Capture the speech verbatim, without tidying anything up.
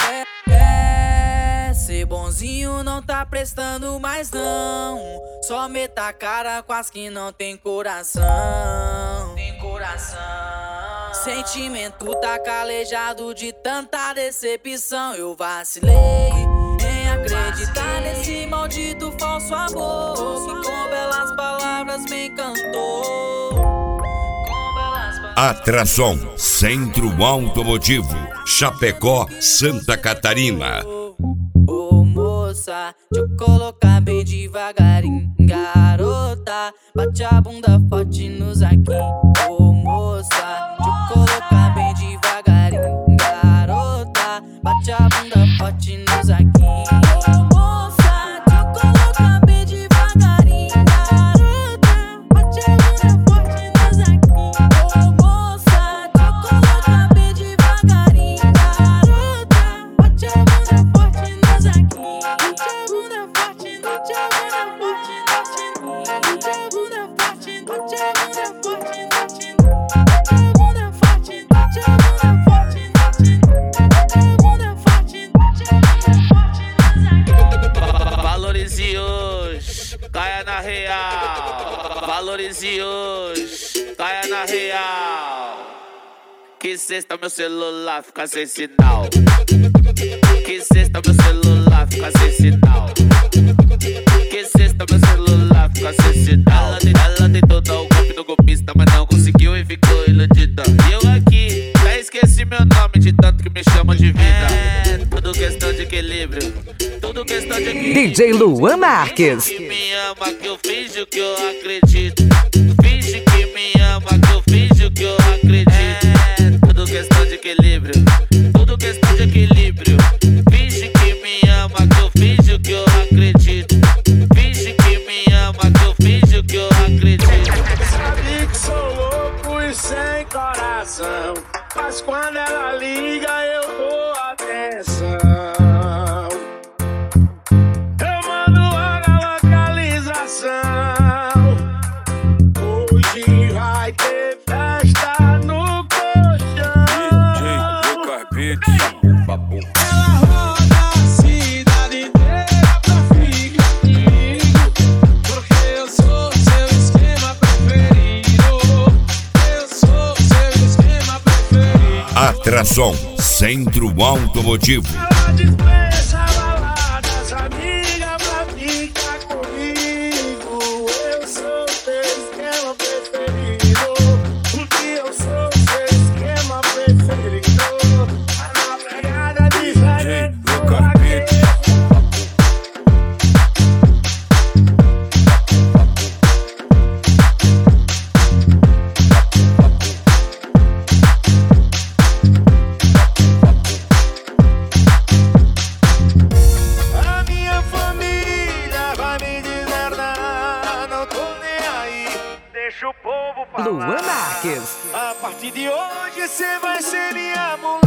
É, é, ser bonzinho não tá prestando mais não. Só meta a cara com as que não tem coração. Tem coração. Sentimento tá calejado de tanta decepção. Eu vacilei em acreditar nesse maldito falso amor que com belas palavras me encantou. Atrason, Centro Automotivo, Chapecó, Santa Catarina. Ô oh, moça, deixa eu colocar bem devagarinho. Garota, bate a bunda forte nos aqui. Ô oh, moça, deixa eu colocar bem devagarinho. Garota, bate a bunda forte nos aqui. Valorize hoje, caia na real. Valorize hoje, caia na real. Que sexta meu celular fica sem sinal. Que sexta meu celular fica sem sinal. Que sexta meu celular fica sem sinal. Ela, ela tentou dar o golpe no golpista, mas não conseguiu e ficou iludida. E eu aqui, já esqueci meu nome de tanto que me chamam de vida. É tudo questão de equilíbrio. Tudo questão de equilíbrio. D J Luan Marques. Finge que me ama, que eu finjo que eu acredito. Finge que me ama, que eu finjo que eu acredito. É tudo questão de equilíbrio. Tudo questão de equilíbrio. Finge que me ama, que eu finjo que eu acredito. Finge que me ama, que eu finjo que eu acredito. Sabe que sou louco e sem coração, mas quando ela liga eu dou atenção. Eu mando logo a localização. Hoje vai ter festa no colchão. D J Lucas Beats, papo. Ela roda a cidade inteira pra ficar comigo, porque eu sou seu esquema preferido. Eu sou seu esquema preferido. Atrason, Centro Automotivo. Ela dispensa baladas, amiga, pra ficar comigo. Eu sou seu esquema preferido, porque eu sou seu esquema preferido. Na pegada diferente, Lucas Beats. a minha família vai me deserdar. Não tô nem aí, deixa o povo falar. Luan Marques. A partir de hoje cê vai ser minha mulher.